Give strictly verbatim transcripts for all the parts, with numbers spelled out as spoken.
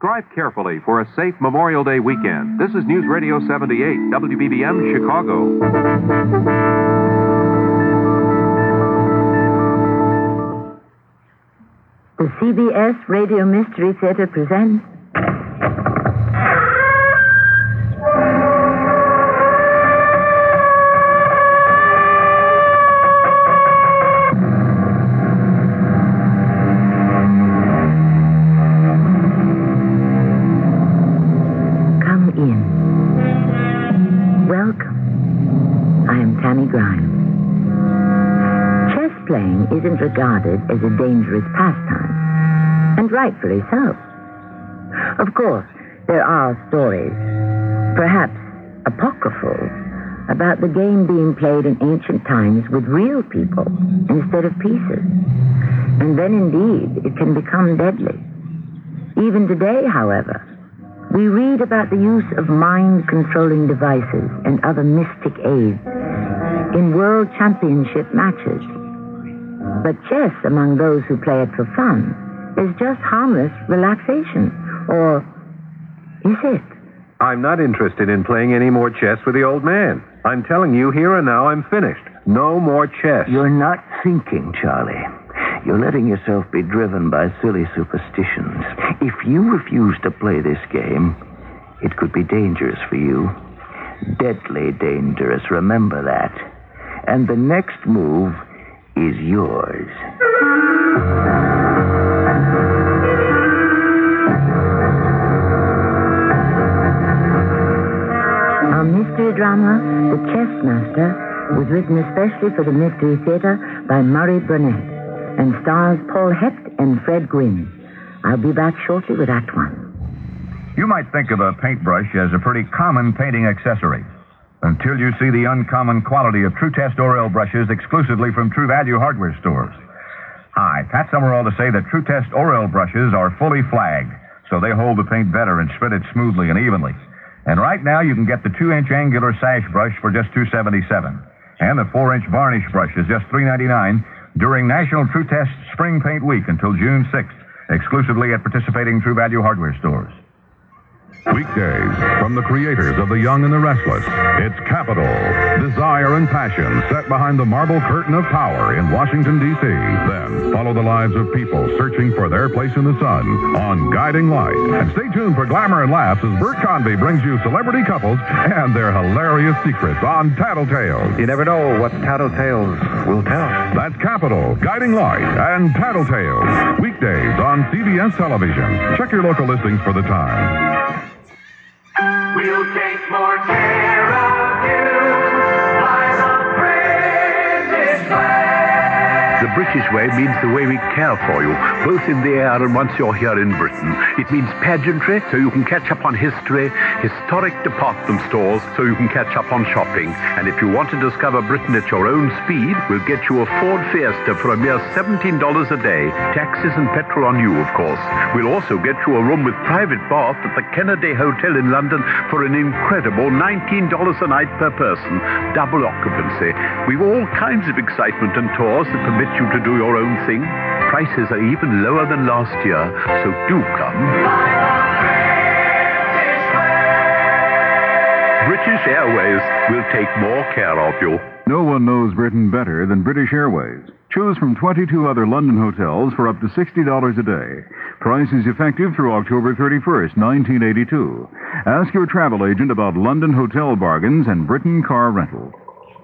Drive carefully for a safe Memorial Day weekend. This is News Radio seventy-eight, W B B M, Chicago. The C B S Radio Mystery Theater presents... Come in. Welcome. I am Tammy Grimes. Chess playing isn't regarded as a dangerous pastime. And rightfully so. Of course, there are stories, perhaps apocryphal, about the game being played in ancient times with real people instead of pieces. And then indeed, it can become deadly. Even today, however, we read about the use of mind-controlling devices and other mystic aids in world championship matches. But chess, among those who play it for fun, is just harmless relaxation. Or is it? I'm not interested in playing any more chess with the old man. I'm telling you here and now I'm finished. No more chess. You're not thinking, Charlie. You're letting yourself be driven by silly superstitions. If you refuse to play this game, it could be dangerous for you. Deadly dangerous, remember that. And the next move is yours. Our mystery drama, The Chess Master, was written especially for the Mystery Theater by Murray Burnett and stars Paul Hecht and Fred Gwynne. I'll be back shortly with Act One. You might think of a paintbrush as a pretty common painting accessory until you see the uncommon quality of True Test Oriole brushes exclusively from True Value hardware stores. Hi, Pat Summerall to say that True Test Oriole brushes are fully flagged, so they hold the paint better and spread it smoothly and evenly. And right now you can get the two-inch angular sash brush for just two dollars and seventy-seven cents. And the four-inch varnish brush is just three dollars and ninety-nine cents during National True Test Spring Paint Week until June sixth, exclusively at participating True Value hardware stores. Weekdays from the creators of The Young and the Restless. It's Capital, desire and passion set behind the marble curtain of power in Washington, D C Then follow the lives of people searching for their place in the sun on Guiding Light. And stay tuned for glamour and laughs as Bert Convy brings you celebrity couples and their hilarious secrets on Tattletales. You never know what Tattletales will tell. That's Capital, Guiding Light, and Tattletales. Weekdays on C B S Television. Check your local listings for the time. We'll take more care of you by the British way. The British way means the way we care for you, both in the air and once you're here in Britain. It means pageantry, so you can catch up on history, historic department stores, so you can catch up on shopping. And if you want to discover Britain at your own speed, we'll get you a Ford Fiesta for a mere seventeen dollars a day. Taxes and petrol on you, of course. We'll also get you a room with private bath at the Kennedy Hotel in London for an incredible nineteen dollars a night per person. Double occupancy. We've all kinds of excitement and tours that permit you to do your own thing. Prices are even lower than last year, so do come. British Airways will take more care of you. No one knows Britain better than British Airways. Choose from twenty-two other London hotels for up to sixty dollars a day. Price is effective through October thirty-first, nineteen eighty-two. Ask your travel agent about London hotel bargains and Britain car rental.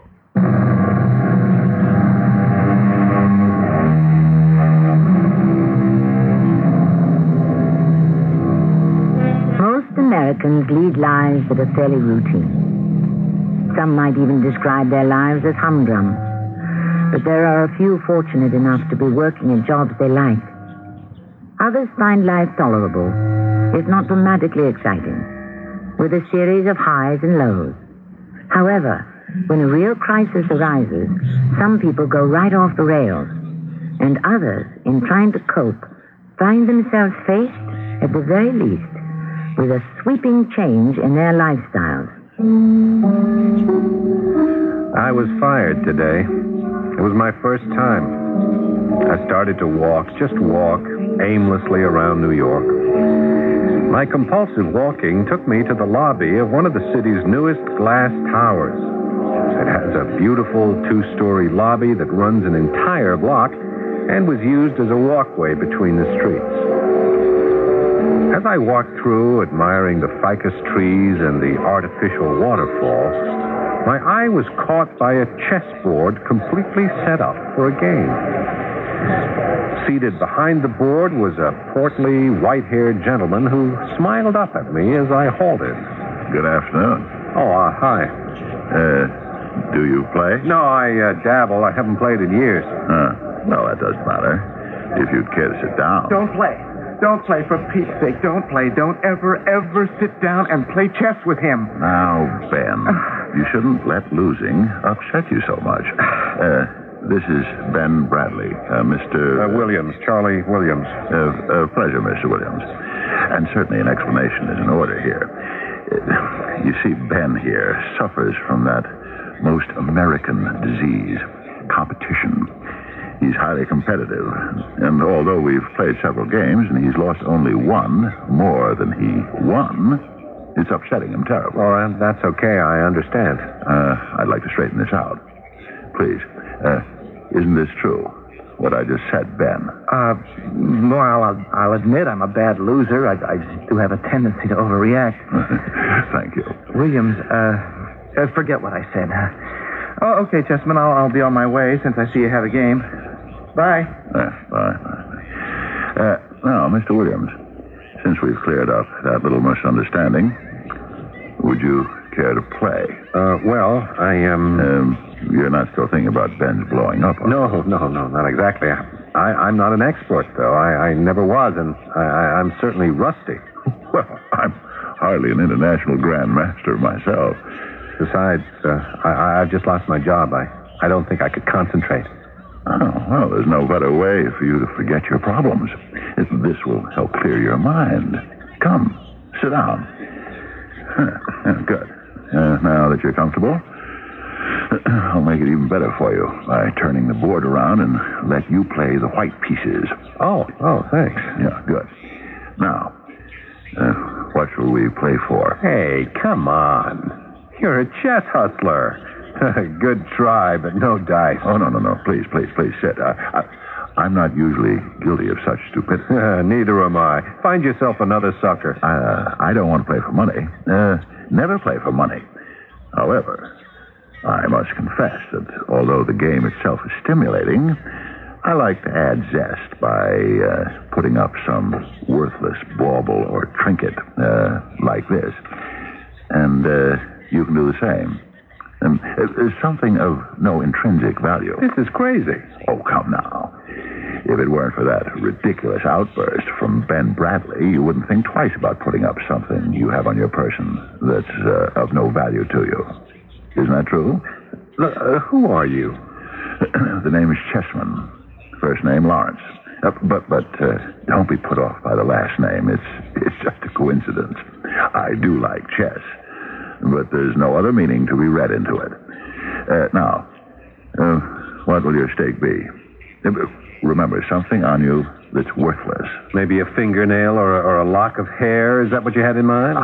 Americans lead lives that are fairly routine. Some might even describe their lives as humdrum. But there are a few fortunate enough to be working in jobs they like. Others find life tolerable, if not dramatically exciting, with a series of highs and lows. However, when a real crisis arises, some people go right off the rails, and others, in trying to cope, find themselves faced, at the very least, with a sweeping change in their lifestyles. I was fired today. It was my first time. I started to walk, just walk, aimlessly around New York. My compulsive walking took me to the lobby of one of the city's newest glass towers. It has a beautiful two-story lobby that runs an entire block and was used as a walkway between the streets. As I walked through, admiring the ficus trees and the artificial waterfall, my eye was caught by a chessboard completely set up for a game. Seated behind the board was a portly, white-haired gentleman who smiled up at me as I halted. Good afternoon. Oh, uh, hi. Uh, do you play? No, I uh, dabble. I haven't played in years. Uh, well, that doesn't matter. If you'd care to sit down. Don't play. Don't play, for Pete's sake. Don't play. Don't ever, ever sit down and play chess with him. Now, Ben, you shouldn't let losing upset you so much. Uh, this is Ben Bradley, uh, Mister Uh, Williams, Charlie Williams. Uh, uh, pleasure, Mister Williams. And certainly an explanation is in order here. Uh, you see, Ben here suffers from that most American disease, competition. He's highly competitive, and although we've played several games and he's lost only one more than he won, it's upsetting him terribly. Oh, uh, that's okay. I understand. Uh, I'd like to straighten this out. Please, uh, isn't this true, what I just said, Ben? Uh, well, I'll, I'll admit I'm a bad loser. I, I do have a tendency to overreact. Thank you. Williams, uh, uh, forget what I said. Oh, okay, Chessman, I'll, I'll be on my way since I see you have a game. Bye. Uh, bye. Uh, now, Mister Williams, since we've cleared up that little misunderstanding, would you care to play? Uh, well, I am... Um, you're not still thinking about Ben's blowing up? No, no, no, not exactly. I, I'm not an expert, though. I, I never was, and I, I, I'm certainly rusty. Well, I'm hardly an international grandmaster myself. Besides, uh, I, I've just lost my job. I, I don't think I could concentrate. Oh, well, there's no better way for you to forget your problems. This will help clear your mind. Come, sit down. Good. Uh, now that you're comfortable, I'll make it even better for you by turning the board around and let you play the white pieces. Oh, oh, thanks. Yeah, good. Now, uh, what shall we play for? Hey, come on. You're a chess hustler. Good try, but no dice. Oh, no, no, no. Please, please, please sit. Uh, I, I'm not usually guilty of such stupidity. Neither am I. Find yourself another sucker. Uh, I don't want to play for money. Uh, never play for money. However, I must confess that although the game itself is stimulating, I like to add zest by uh, putting up some worthless bauble or trinket uh, like this. And uh, you can do the same. Um, there's something of no intrinsic value. This is crazy. Oh, come now. If it weren't for that ridiculous outburst from Ben Bradley, you wouldn't think twice about putting up something you have on your person that's uh, of no value to you. Isn't that true? Uh, who are you? The name is Chessman. First name, Lawrence. Uh, but but uh, don't be put off by the last name. It's, it's just a coincidence. I do like chess, but there's no other meaning to be read into it. Uh, now, uh, what will your stake be? Uh, remember, something on you that's worthless. Maybe a fingernail or a, or a lock of hair? Is that what you had in mind?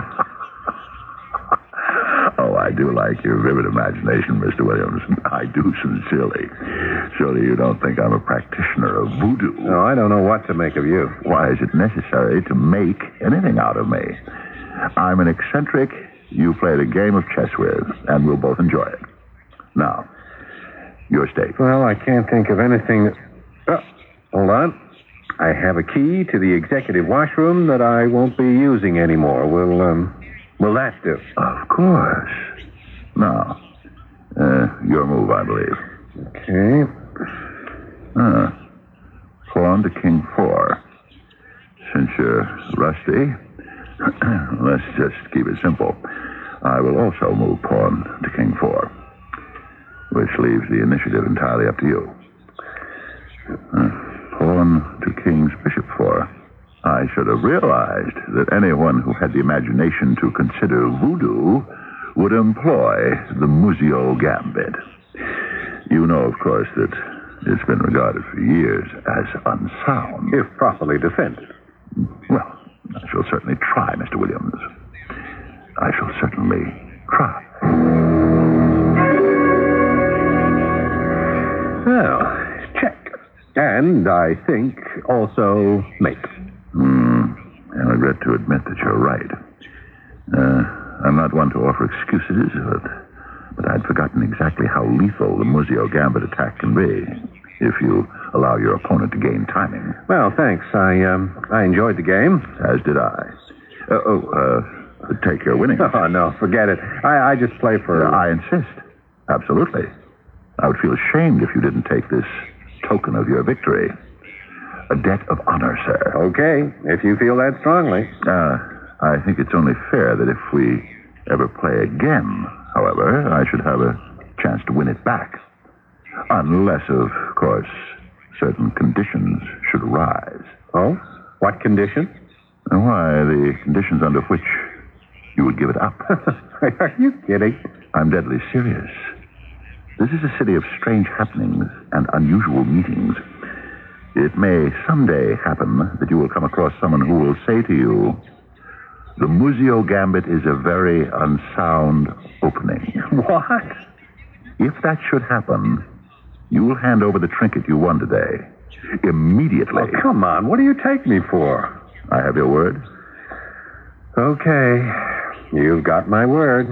Oh, I do like your vivid imagination, Mister Williams. I do sincerely. Surely you don't think I'm a practitioner of voodoo. No, I don't know what to make of you. Why is it necessary to make anything out of me? I'm an eccentric you played a game of chess with, and we'll both enjoy it. Now, your stake. Well, I can't think of anything that... Oh, hold on. I have a key to the executive washroom that I won't be using anymore. Will, um... Will that do? Of course. Now, uh, your move, I believe. Okay. Uh, pawn to king four. Since you're rusty, let's just keep it simple. I will also move pawn to king four, which leaves the initiative entirely up to you. Uh, pawn to king's bishop four. I should have realized that anyone who had the imagination to consider voodoo would employ the Muzio Gambit. You know, of course, that it's been regarded for years as unsound. If properly defended. Well, I shall shall certainly try, Mister Williams. I shall certainly try. Well, check. And I think also mate. Hmm. I regret to admit that you're right. Uh, I'm not one to offer excuses, but, but I'd forgotten exactly how lethal the Muzio Gambit attack can be if you allow your opponent to gain timing. Well, thanks. I um, I enjoyed the game. As did I. Uh, oh, uh, take your winnings. Oh, no, forget it. I, I just play for... Uh, I insist. Absolutely. I would feel ashamed if you didn't take this token of your victory. A debt of honor, sir. Okay, if you feel that strongly. Uh, I think it's only fair that if we ever play again, however, I should have a chance to win it back. Unless, of course, certain conditions should arise. Oh? What condition? Why, the conditions under which you would give it up. Are you kidding? I'm deadly serious. This is a city of strange happenings and unusual meetings. It may someday happen that you will come across someone who will say to you, the Muzio Gambit is a very unsound opening. What? If that should happen, you will hand over the trinket you won today. Immediately. Oh, come on. What do you take me for? I have your word? Okay. You've got my word.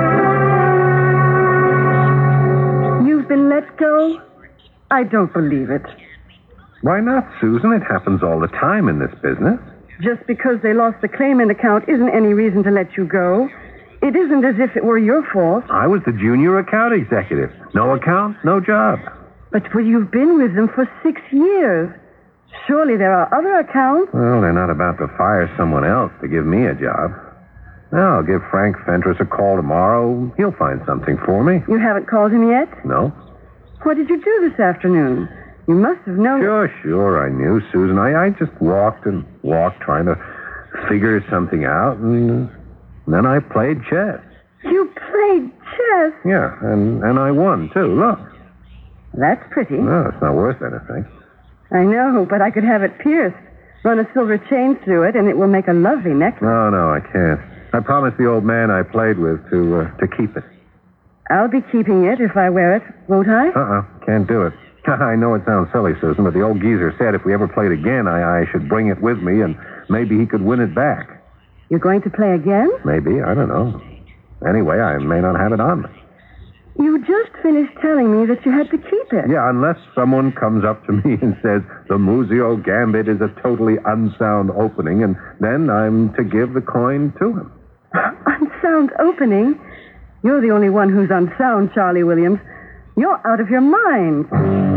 You've been let go? I don't believe it. Why not, Susan? It happens all the time in this business. Just because they lost the claimant account isn't any reason to let you go. It isn't as if it were your fault. I was the junior account executive. No account, no job. But well, you've been with them for six years. Surely there are other accounts. Well, they're not about to fire someone else to give me a job. Now, I'll give Frank Fentress a call tomorrow. He'll find something for me. You haven't called him yet? No. What did you do this afternoon? You must have known... Sure, sure, I knew, Susan. I, I just walked and walked trying to figure something out, and then I played chess. You played chess? Yeah, and, and I won, too. Look. That's pretty. No, it's not worth anything. I know, but I could have it pierced. Run a silver chain through it, and it will make a lovely necklace. No, no, I can't. I promised the old man I played with to uh, to keep it. I'll be keeping it if I wear it, won't I? Uh-uh, can't do it. I know it sounds silly, Susan, but the old geezer said if we ever played again, I, I should bring it with me, and maybe he could win it back. You're going to play again? Maybe, I don't know. Anyway, I may not have it on me. You just finished telling me that you had to keep it. Yeah, unless someone comes up to me and says, the Muzio Gambit is a totally unsound opening, and then I'm to give the coin to him. Unsound opening? You're the only one who's unsound, Charlie Williams. You're out of your mind.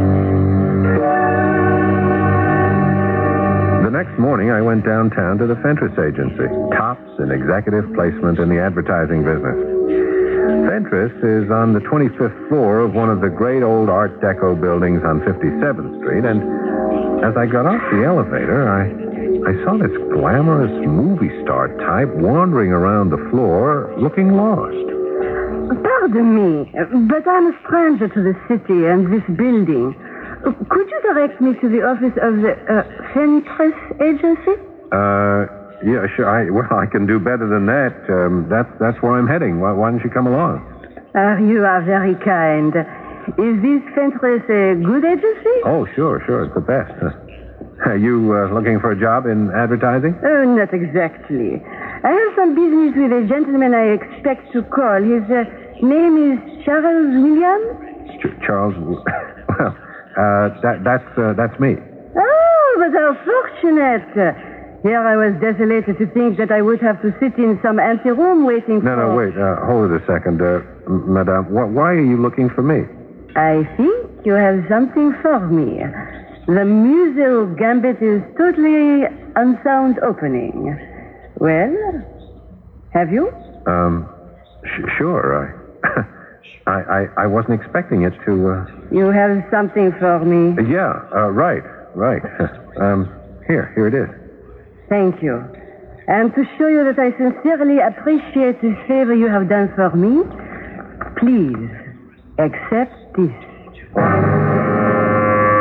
The next morning, I went downtown to the Fentress Agency, tops in executive placement in the advertising business. Fentress is on the twenty-fifth floor of one of the great old Art Deco buildings on fifty-seventh Street, and as I got off the elevator, I, I saw this glamorous movie star type wandering around the floor, looking lost. Pardon me, but I'm a stranger to the city and this building. Could you direct me to the office of the uh, Fentress Agency? Uh, yeah, sure. I, well, I can do better than that. Um, that's that's where I'm heading. Why, why don't you come along? Uh, you are very kind. Is this Fentress a good agency? Oh, sure, sure. It's the best. Are you uh, looking for a job in advertising? Oh, not exactly. I have some business with a gentleman I expect to call. His uh, name is Charles Williams? Ch- Charles... Well, uh, that, that's, uh, that's me. Oh, but how fortunate. Here I was desolated to think that I would have to sit in some anteroom waiting no, for... No, no, wait. Uh, hold it a second. Uh, Madame, wh- why are you looking for me? I think you have something for me. The Muzio Gambit is totally unsound opening. Well, have you? Um, sh- sure. I, I, I, I wasn't expecting it to. Uh... You have something for me. Uh, yeah. Uh, right. Right. um, here, here it is. Thank you. And to show you that I sincerely appreciate the favor you have done for me, please accept this.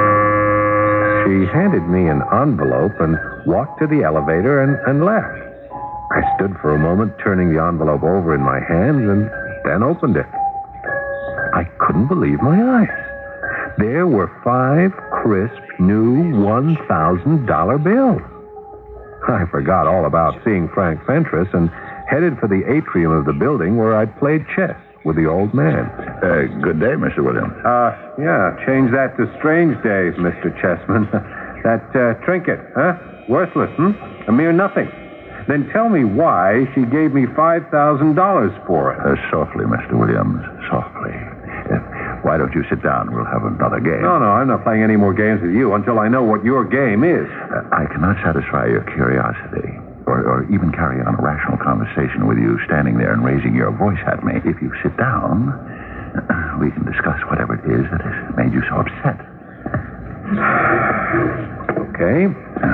She handed me an envelope and walked to the elevator and, and left. I stood for a moment, turning the envelope over in my hands, and then opened it. I couldn't believe my eyes. There were five crisp, new one thousand dollar bills. I forgot all about seeing Frank Fentress and headed for the atrium of the building where I'd played chess with the old man. Uh, good day, Mister Williams. Uh, yeah, change that to strange days, Mister Chessman. That uh, trinket, huh? Worthless, hmm? A mere nothing. Then tell me why she gave me five thousand dollars for it. Uh, softly, Mister Williams, softly. Uh, why don't you sit down? We'll have another game. No, no, I'm not playing any more games with you until I know what your game is. Uh, I cannot satisfy your curiosity, or, or even carry on a rational conversation with you standing there and raising your voice at me. If you sit down, uh, we can discuss whatever it is that has made you so upset. Okay.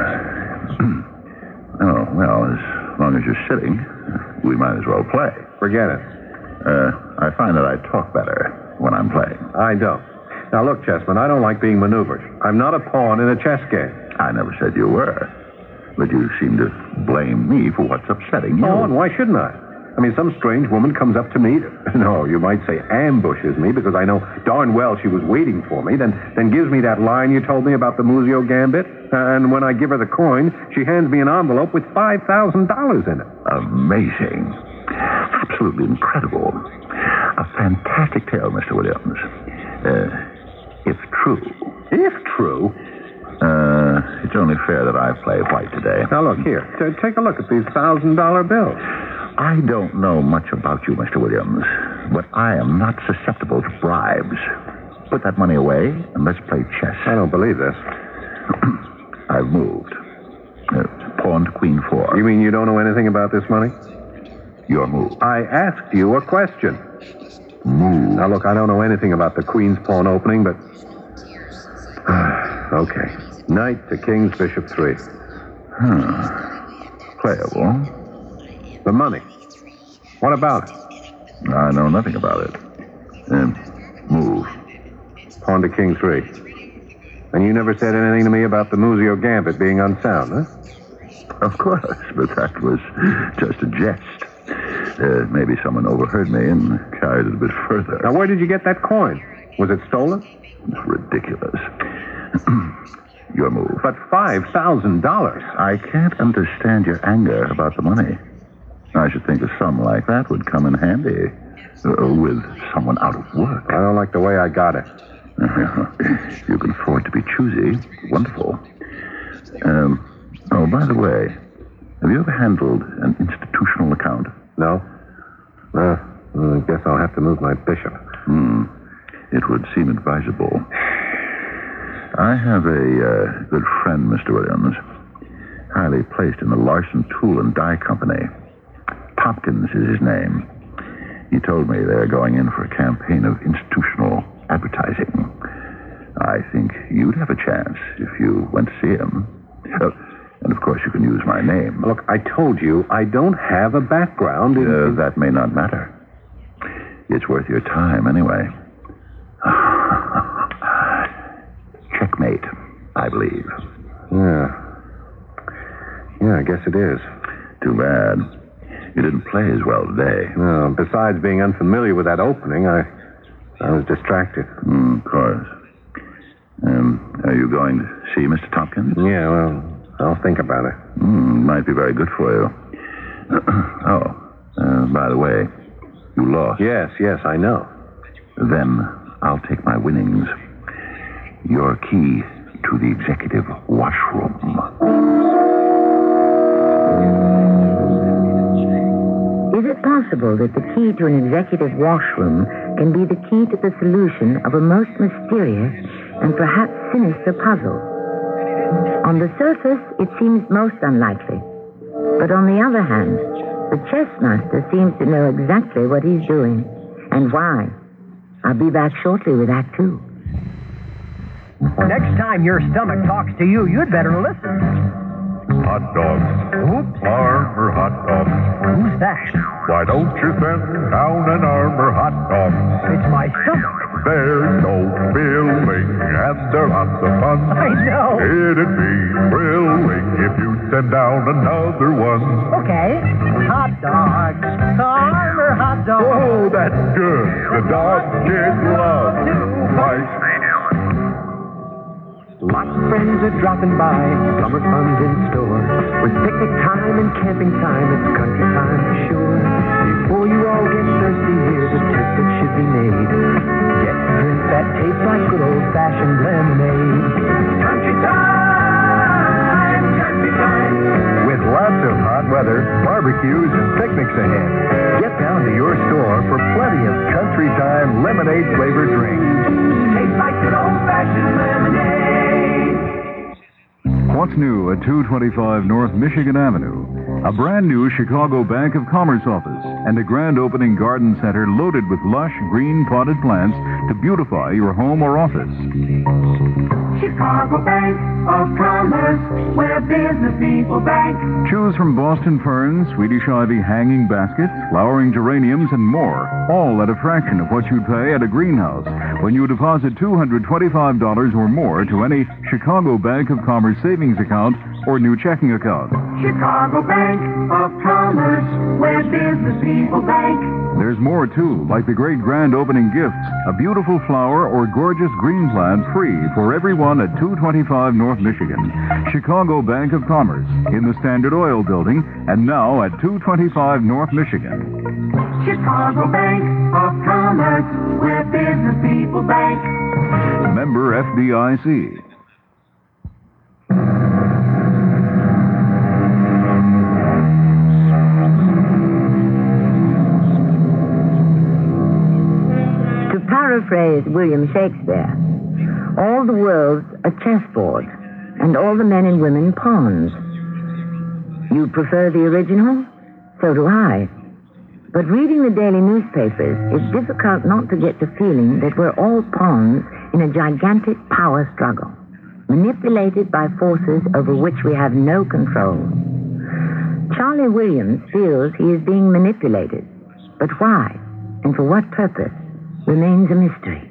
Oh, well, as long as you're sitting, we might as well play. Forget it. Uh, I find that I talk better when I'm playing. I don't. Now, look, Chessman, I don't like being maneuvered. I'm not a pawn in a chess game. I never said you were. But you seem to blame me for what's upsetting you. Oh, and why shouldn't I? I mean, some strange woman comes up to me, no, you might say ambushes me, because I know darn well she was waiting for me, then then gives me that line you told me about the Muzio Gambit, and when I give her the coin, she hands me an envelope with five thousand dollars in it. Amazing. Absolutely incredible. A fantastic tale, Mister Williams. Uh, if true. If true? Uh, it's only fair that I play white today. Now, look, here. T- take a look at these thousand-dollar bills. I don't know much about you, Mister Williams, but I am not susceptible to bribes. Put that money away, and let's play chess. I don't believe this. I've moved. Uh, pawn to queen four. You mean you don't know anything about this money? Your move. I asked you a question. Move. Now, look, I don't know anything about the queen's pawn opening, but... okay. Knight to king's bishop three. Hmm. Playable. The money. What about it? I know nothing about it. Uh, move. Pawn to king three. And you never said anything to me about the Muzio Gambit being unsound, huh? Of course, but that was just a jest. Uh, maybe someone overheard me and carried it a bit further. Now, where did you get that coin? Was it stolen? It's ridiculous. Your move. But five thousand dollars. I can't understand your anger about the money. I should think a sum like that would come in handy uh, with someone out of work. I don't like the way I got it. You can afford to be choosy. Wonderful. Um, oh, by the way, have you ever handled an institutional account? No. Uh, I guess I'll have to move my bishop. Hmm. It would seem advisable. I have a uh, good friend, Mister Williams, highly placed in the Larson Tool and Die Company. Tompkins is his name. He told me they're going in for a campaign of institutional advertising. I think you'd have a chance if you went to see him. Uh, and, of course, you can use my name. Look, I told you I don't have a background in... Uh, that may not matter. It's worth your time, anyway. Checkmate, I believe. Yeah. Yeah, I guess it is. Too bad. You didn't play as well today. No, besides being unfamiliar with that opening, I I was distracted. Mm, of course. Um, are you going to see Mister Tompkins? Yeah, well, I'll think about it. Mm, might be very good for you. oh, uh, by the way, you lost. Yes, yes, I know. Then I'll take my winnings. Your key to the executive washroom. Is it possible that the key to an executive washroom can be the key to the solution of a most mysterious and perhaps sinister puzzle? On the surface, it seems most unlikely. But on the other hand, the chess master seems to know exactly what he's doing and why. I'll be back shortly with Act Two. Next time your stomach talks to you, you'd better listen. Hot dogs. Oops. Armor hot dogs. Who's that? Why don't you send down an Armor hot dog? It's my stomach. There's no filling, and they're lots of fun. I know. It'd be thrilling if you send down another one. Okay. That's good. The dog kids love to fight. Lots of friends are dropping by, summer fun's in store. With picnic time and camping time, it's country time for sure. Before you all get thirsty, here's a tip that should be made. Get a drink that tastes like good old-fashioned lemonade. Country time, country time. With lots of hot weather, barbecues, and picnics ahead, get down to your store for plenty of country time lemonade-flavored drinks. Tastes like good old-fashioned lemonade. What's new at two twenty-five North Michigan Avenue? A brand new Chicago Bank of Commerce office and a grand opening garden center loaded with lush green potted plants to beautify your home or office. Chicago Bank of Commerce, where business people bank. Choose from Boston ferns, Swedish ivy hanging baskets, flowering geraniums, and more, all at a fraction of what you'd pay at a greenhouse when you deposit two hundred twenty-five dollars or more to any Chicago Bank of Commerce savings account or new checking account. Chicago Bank of Commerce, where business people bank. There's more, too, like the great grand opening gifts, a beautiful flower or gorgeous green plant free for everyone at two twenty-five North Michigan. Chicago Bank of Commerce in the Standard Oil Building and now at two twenty-five North Michigan. Chicago Bank of Commerce, where business people bank. Member F D I C. To paraphrase William Shakespeare, all the world's a chessboard, and all the men and women pawns. You prefer the original? So do I. But reading the daily newspapers, it's difficult not to get the feeling that we're all pawns in a gigantic power struggle, manipulated by forces over which we have no control. Charlie Williams feels he is being manipulated, but why and for what purpose remains a mystery.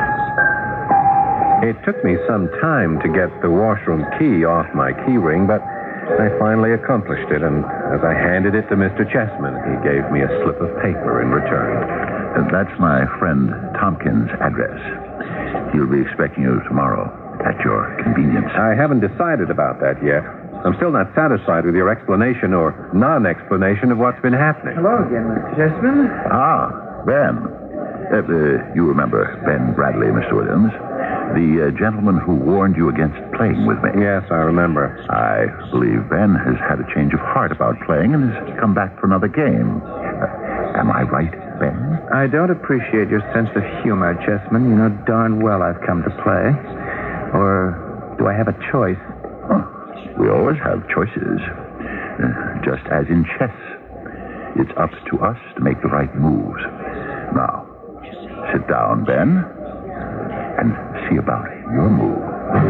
It took me some time to get the washroom key off my key ring, but I finally accomplished it, and as I handed it to Mister Chessman, he gave me a slip of paper in return. Uh, that's my friend Tompkins' address. He'll be expecting you tomorrow at your convenience. I haven't decided about that yet. I'm still not satisfied with your explanation or non-explanation of what's been happening. Hello again, Mister Chessman. Ah, Ben. Uh, uh, you remember Ben Bradley, Mister Williams? The uh, gentleman who warned you against playing with me. Yes, I remember. I believe Ben has had a change of heart about playing and has come back for another game. Uh, am I right, Ben? I don't appreciate your sense of humor, Chessman. You know darn well I've come to play. Or do I have a choice? Oh, we always have choices. Uh, just as in chess. It's up to us to make the right moves. Now, sit down, Ben, and see about your move.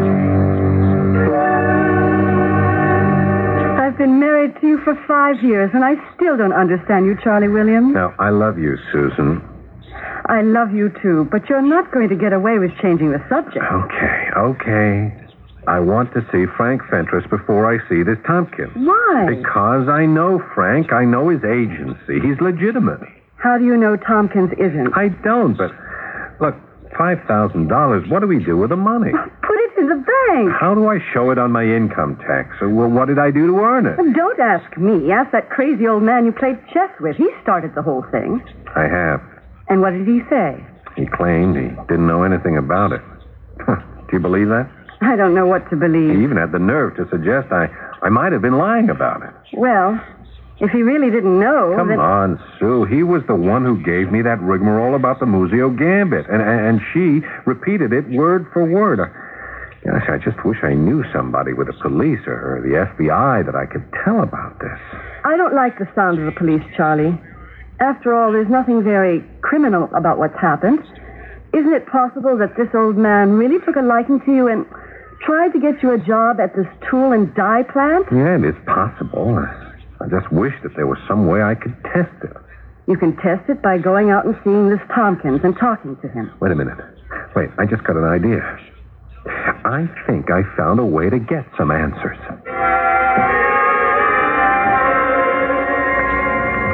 I've been married to you for five years, and I still don't understand you, Charlie Williams. Now, I love you, Susan. I love you, too, but you're not going to get away with changing the subject. Okay, okay. I want to see Frank Fentress before I see this Tompkins. Why? Because I know Frank. I know his agency. He's legitimate. How do you know Tompkins isn't? I don't, but look, five thousand dollars, what do we do with the money? Put it in the bank. How do I show it on my income tax? Well, what did I do to earn it? Don't ask me. Ask that crazy old man you played chess with. He started the whole thing. I have. And what did he say? He claimed he didn't know anything about it. Do you believe that? I don't know what to believe. He even had the nerve to suggest I, I might have been lying about it. Well, if he really didn't know... Come then... on, Sue. He was the one who gave me that rigmarole about the Muzio Gambit, and, and she repeated it word for word. Gosh, I just wish I knew somebody with the police or the F B I that I could tell about this. I don't like the sound of the police, Charlie. After all, there's nothing very criminal about what's happened. Isn't it possible that this old man really took a liking to you and tried to get you a job at this tool and die plant? Yeah, it is possible. I just wish that there was some way I could test it. You can test it by going out and seeing this Tompkins and talking to him. Wait a minute. Wait, I just got an idea. I think I found a way to get some answers.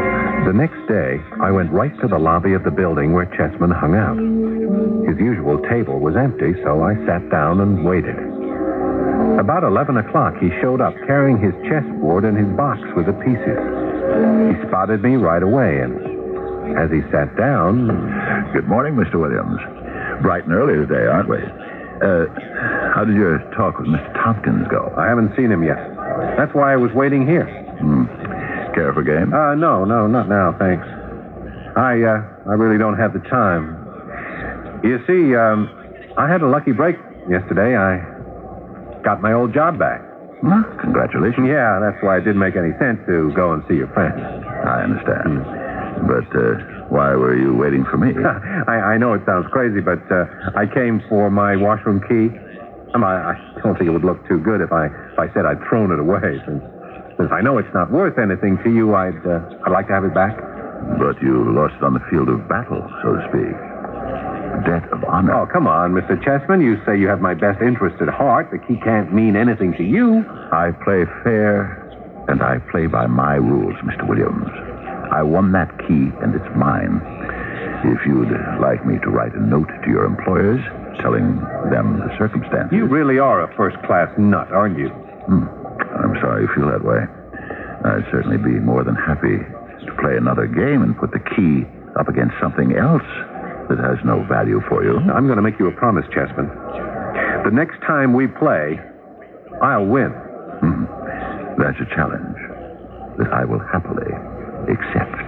The next day, I went right to the lobby of the building where Chessman hung out. His usual table was empty, so I sat down and waited. About eleven o'clock, he showed up carrying his chessboard and his box with the pieces. He spotted me right away, and as he sat down... Good morning, Mister Williams. Bright and early today, aren't we? Uh, how did your talk with Mister Tompkins go? I haven't seen him yet. That's why I was waiting here. Hmm. Care for a game? Uh, no, no, not now, thanks. I, uh, I really don't have the time. You see, um, I had a lucky break yesterday. I got my old job back. Well, congratulations. Yeah, that's why it didn't make any sense to go and see your friend. I understand. Mm. But, uh, why were you waiting for me? I, I know it sounds crazy, but, uh, I came for my washroom key. Um, I, I don't think it would look too good if I, if I said I'd thrown it away. Since, since I know it's not worth anything to you, I'd, uh, I'd like to have it back. But you lost it on the field of battle, so to speak. Debt of honor. Oh, come on, Mister Chessman. You say you have my best interest at heart. The key can't mean anything to you. I play fair, and I play by my rules, Mister Williams. I won that key, and it's mine. If you'd like me to write a note to your employers, telling them the circumstances... You really are a first-class nut, aren't you? Hmm. I'm sorry you feel that way. I'd certainly be more than happy to play another game and put the key up against something else that has no value for you. I'm going to make you a promise, Chessman. The next time we play, I'll win. Hmm. That's a challenge that I will happily accept.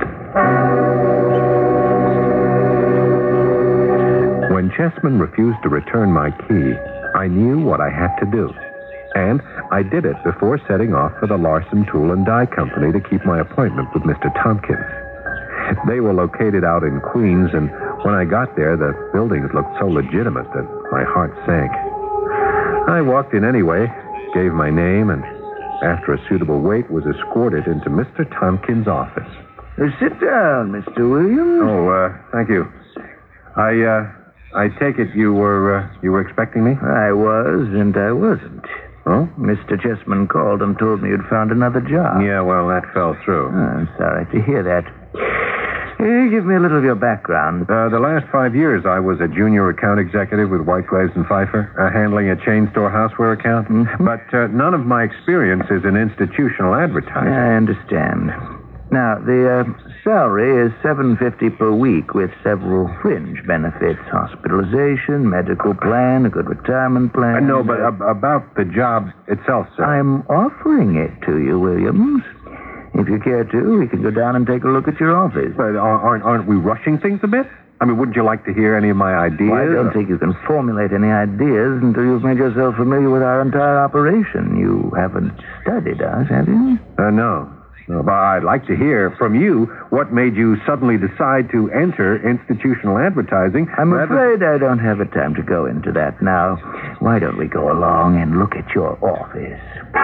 When Chessman refused to return my key, I knew what I had to do. And I did it before setting off for the Larson Tool and Die Company to keep my appointment with Mister Tompkins. They were located out in Queens, and when I got there, the buildings looked so legitimate that my heart sank. I walked in anyway, gave my name, and after a suitable wait, was escorted into Mister Tompkins' office. Uh, sit down, Mister Williams. Oh, uh, thank you. I, uh, I take it you were, uh, you were expecting me? I was, and I wasn't. Oh? Mister Chessman called and told me you'd found another job. Yeah, well, that fell through. Oh, I'm sorry to hear that. Uh, give me a little of your background. Uh, the last five years, I was a junior account executive with White Graves and Pfeiffer, uh, handling a chain store houseware account. Mm-hmm. But uh, none of my experience is in institutional advertising. I understand. Now, the uh, salary is seven dollars and fifty cents per week with several fringe benefits: hospitalization, medical plan, a good retirement plan. Uh, no, but uh, about the job itself, sir. I'm offering it to you, Williams. If you care to, we can go down and take a look at your office. But aren't, aren't we rushing things a bit? I mean, wouldn't you like to hear any of my ideas? Well, I don't think you can formulate any ideas until you've made yourself familiar with our entire operation. You haven't studied us, have you? Uh, no. no. But I'd like to hear from you what made you suddenly decide to enter institutional advertising. I'm rather... afraid I don't have the time to go into that now. Why don't we go along and look at your office?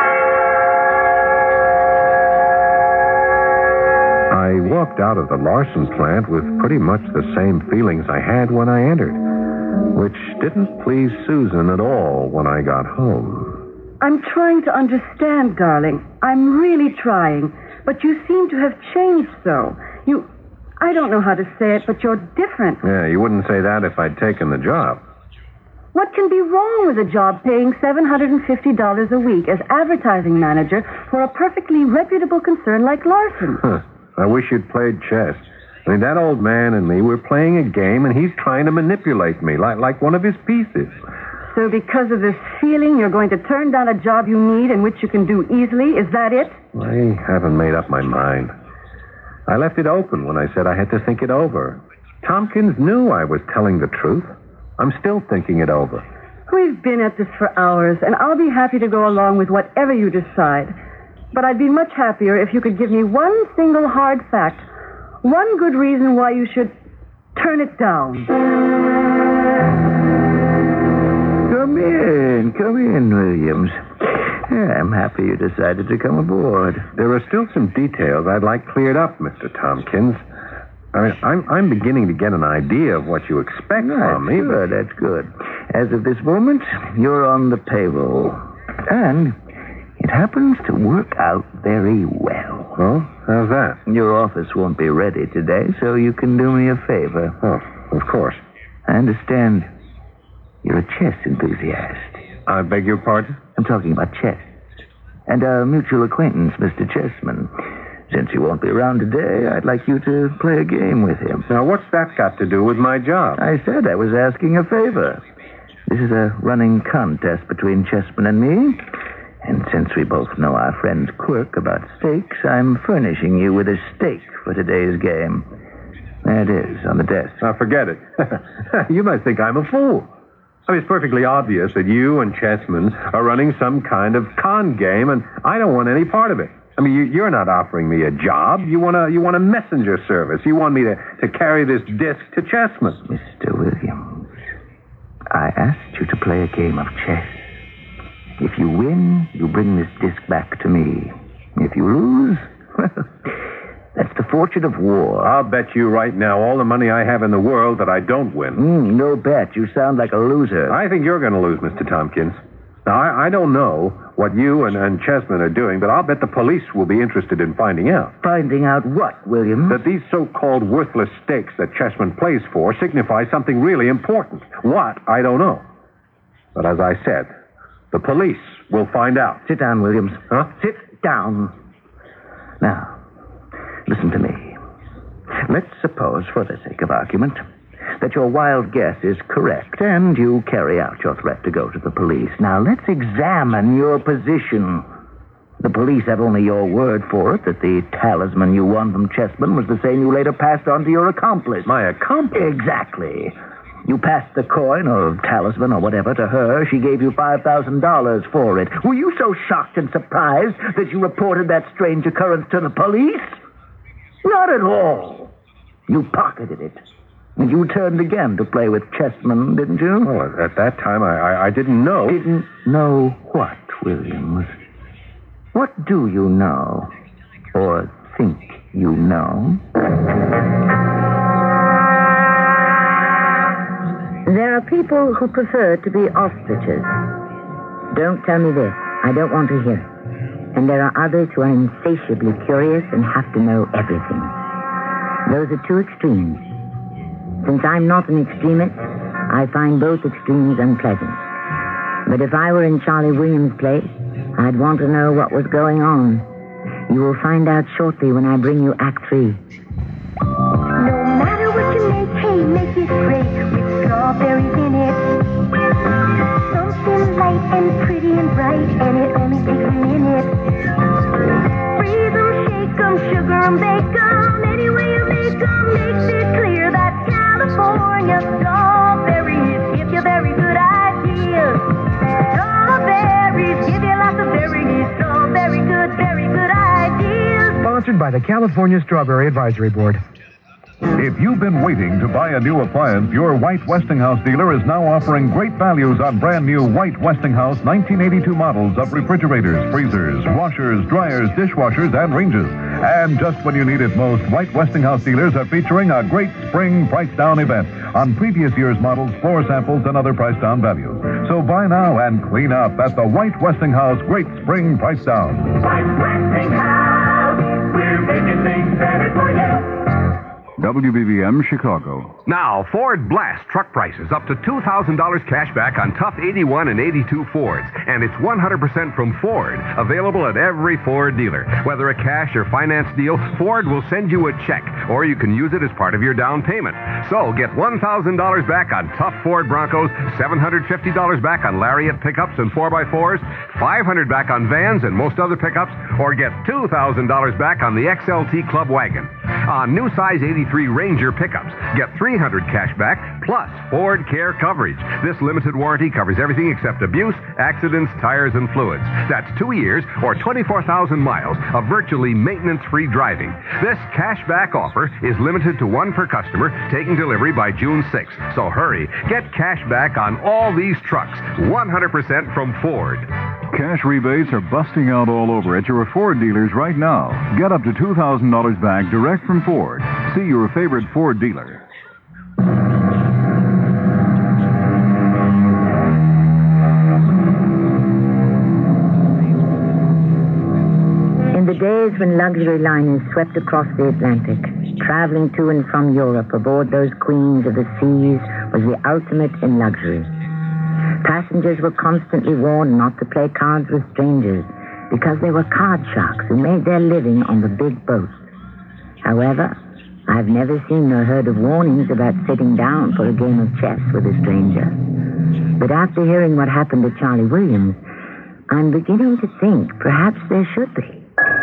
I walked out of the Larson plant with pretty much the same feelings I had when I entered, which didn't please Susan at all when I got home. I'm trying to understand, darling. I'm really trying. But you seem to have changed so. You, I don't know how to say it, but you're different. Yeah, you wouldn't say that if I'd taken the job. What can be wrong with a job paying seven hundred fifty dollars a week as advertising manager for a perfectly reputable concern like Larson? Huh. I wish you'd played chess. I mean, that old man and me, we're playing a game, and he's trying to manipulate me like, like one of his pieces. So because of this feeling, you're going to turn down a job you need and which you can do easily? Is that it? I haven't made up my mind. I left it open when I said I had to think it over. Tompkins knew I was telling the truth. I'm still thinking it over. We've been at this for hours, and I'll be happy to go along with whatever you decide. But I'd be much happier if you could give me one single hard fact, one good reason why you should turn it down. Come in, come in, Williams. Yeah, I'm happy you decided to come aboard. There are still some details I'd like cleared up, Mister Tompkins. I mean, I'm, I'm beginning to get an idea of what you expect That's from me. Good, but... that's good. As of this moment, you're on the payroll. And it happens to work out very well. Well, how's that? Your office won't be ready today, so you can do me a favor. Oh, of course. I understand you're a chess enthusiast. I beg your pardon? I'm talking about chess. And our mutual acquaintance, Mister Chessman. Since he won't be around today, I'd like you to play a game with him. Now, what's that got to do with my job? I said I was asking a favor. This is a running contest between Chessman and me. And since we both know our friend's quirk about stakes, I'm furnishing you with a stake for today's game. There it is, on the desk. Now, forget it. You must think I'm a fool. I mean, it's perfectly obvious that you and Chessman are running some kind of con game, and I don't want any part of it. I mean, you, you're not offering me a job. You want a, you want a messenger service. You want me to, to carry this disc to Chessman. Mister Williams, I asked you to play a game of chess. If you win, you bring this disc back to me. If you lose, well, that's the fortune of war. I'll bet you right now all the money I have in the world that I don't win. Mm, no bet. You sound like a loser. I think you're going to lose, Mister Tompkins. Now, I, I don't know what you and, and Chessman are doing, but I'll bet the police will be interested in finding out. Finding out what, Williams? That these so-called worthless stakes that Chessman plays for signify something really important. What, I don't know. But as I said, the police will find out. Sit down, Williams. Huh? Sit down. Now, listen to me. Let's suppose, for the sake of argument, that your wild guess is correct and you carry out your threat to go to the police. Now, let's examine your position. The police have only your word for it that the talisman you won from Chessman was the same you later passed on to your accomplice. My accomplice? Exactly. You passed the coin or talisman or whatever to her. She gave you five thousand dollars for it. Were you so shocked and surprised that you reported that strange occurrence to the police? Not at all. You pocketed it. And you turned again to play with Chessman, didn't you? Well, at that time, I, I, I didn't know. Didn't know what, Williams? What do you know? Or think you know? There are people who prefer to be ostriches. Don't tell me this. I don't want to hear it. And there are others who are insatiably curious and have to know everything. Those are two extremes. Since I'm not an extremist, I find both extremes unpleasant. But if I were in Charlie Williams' place, I'd want to know what was going on. You will find out shortly when I bring you Act Three. No matter what you make, hey, make it great with strawberries in it. Something light and pretty and bright, and it only takes a minute. Freeze 'em, shake 'em, sugar 'em, bake 'em. Any way you make 'em makes it clear that California strawberries give you very good ideas. Strawberries give you lots of berries. So very good, very good ideas. Sponsored by the California Strawberry Advisory Board. If you've been waiting to buy a new appliance, your White Westinghouse dealer is now offering great values on brand new White Westinghouse nineteen eighty-two models of refrigerators, freezers, washers, dryers, dishwashers, and ranges. And just when you need it most, White Westinghouse dealers are featuring a great spring price down event on previous year's models, floor samples, and other price down values. So buy now and clean up at the White Westinghouse Great Spring Price Down. White Westinghouse, we're making things better for you. W B B M Chicago. Now, Ford Blast truck prices up to two thousand dollars cash back on tough eighty-one and eighty-two Fords. And it's one hundred percent from Ford. Available at every Ford dealer. Whether a cash or finance deal, Ford will send you a check, or you can use it as part of your down payment. So get one thousand dollars back on tough Ford Broncos, seven hundred fifty dollars back on Lariat pickups and four by fours, five hundred dollars back on vans and most other pickups, or get two thousand dollars back on the X L T Club Wagon. On new size eighty-three Ranger pickups, get three hundred dollars cash back plus Ford Care coverage. This limited warranty covers everything except abuse, accidents, tires, and fluids. That's two years or twenty-four thousand miles of virtually maintenance-free driving. This cash back offer is limited to one per customer, taking delivery by June sixth. So hurry, get cash back on all these trucks, one hundred percent from Ford. Cash rebates are busting out all over at your Ford dealers right now. Get up to two thousand dollars back direct from Ford. See your favorite Ford dealer. In the days days when luxury liners swept across the Atlantic. Traveling to and from Europe aboard those queens of the seas was the ultimate in luxury. Passengers were constantly warned not to play cards with strangers because they were card sharks who made their living on the big boats. However, I've never seen or heard of warnings about sitting down for a game of chess with a stranger. But after hearing what happened to Charlie Williams, I'm beginning to think perhaps there should be.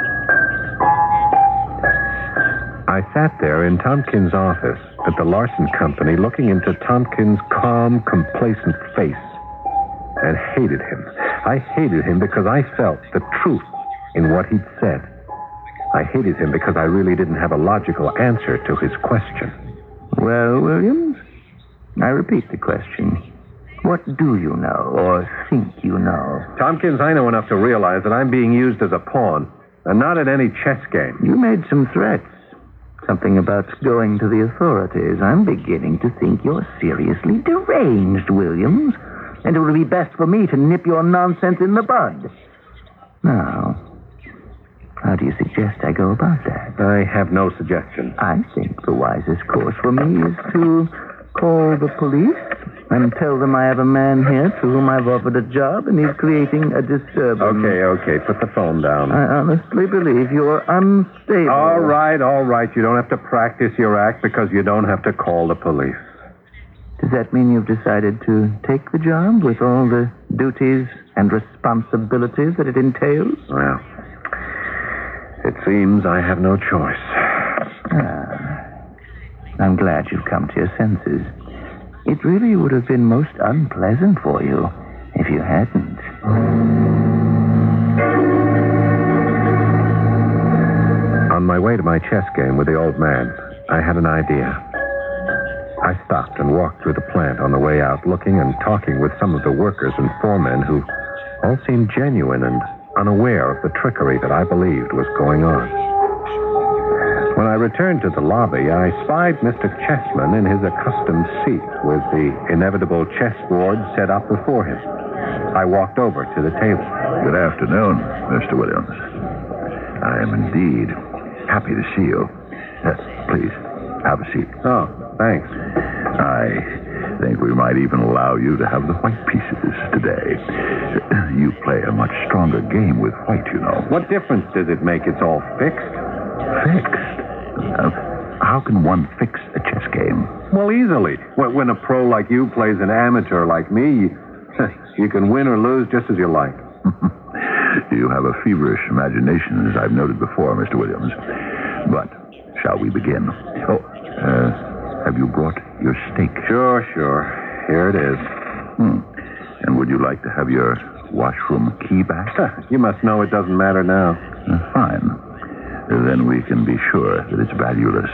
I sat there in Tompkins' office at the Larson Company looking into Tompkins' calm, complacent face and hated him. I hated him because I felt the truth in what he'd said. I hated him because I really didn't have a logical answer to his question. Well, Williams, I repeat the question. What do you know or think you know? Tompkins, I know enough to realize that I'm being used as a pawn and not at any chess game. You made some threats. Something about going to the authorities. I'm beginning to think you're seriously deranged, Williams. And it would be best for me to nip your nonsense in the bud. Now, how do you suggest I go about that? I have no suggestion. I think the wisest course for me is to call the police and tell them I have a man here to whom I've offered a job and he's creating a disturbance. Okay, okay, put the phone down. I honestly believe you're unstable. All right, all right. You don't have to practice your act because you don't have to call the police. Does that mean you've decided to take the job with all the duties and responsibilities that it entails? Well, it seems I have no choice. Ah, I'm glad you've come to your senses. It really would have been most unpleasant for you if you hadn't. On my way to my chess game with the old man, I had an idea. I stopped and walked through the plant on the way out, looking and talking with some of the workers and foremen who all seemed genuine and unaware of the trickery that I believed was going on. When I returned to the lobby, I spied Mister Chessman in his accustomed seat with the inevitable chessboard set up before him. I walked over to the table. Good afternoon, Mister Williams. I am indeed happy to see you. Yes, please, have a seat. Oh, thanks. I think we might even allow you to have the white pieces today. You play a much stronger game with white, you know. What difference does it make? It's all fixed. Fixed? Uh, how can one fix a chess game? Well, easily. When a pro like you plays an amateur like me, you can win or lose just as you like. You have a feverish imagination, as I've noted before, Mister Williams. But shall we begin? Oh, uh, have you brought your stake? Sure, sure. Here it is. Hmm. And would you like to have your washroom key back? You must know it doesn't matter now. Uh, fine. Then we can be sure that it's valueless.